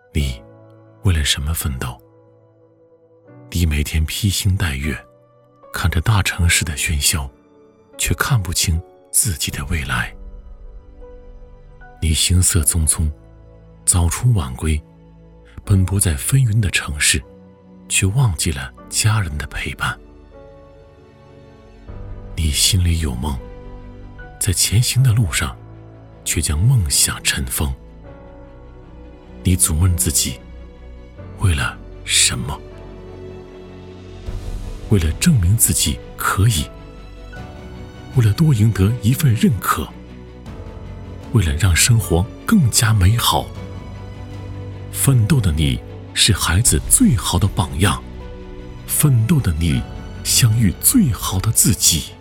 你为了什么奋斗？你每天披星戴月，看着大城市的喧嚣，却看不清自己的未来。你行色匆匆，早出晚归，奔波在纷纭的城市，却忘记了家人的陪伴。你心里有梦，在前行的路上，却将梦想尘封。你总问自己，为了什么？为了证明自己可以，为了多赢得一份认可，为了让生活更加美好。奋斗的你是孩子最好的榜样，奋斗的你相遇最好的自己。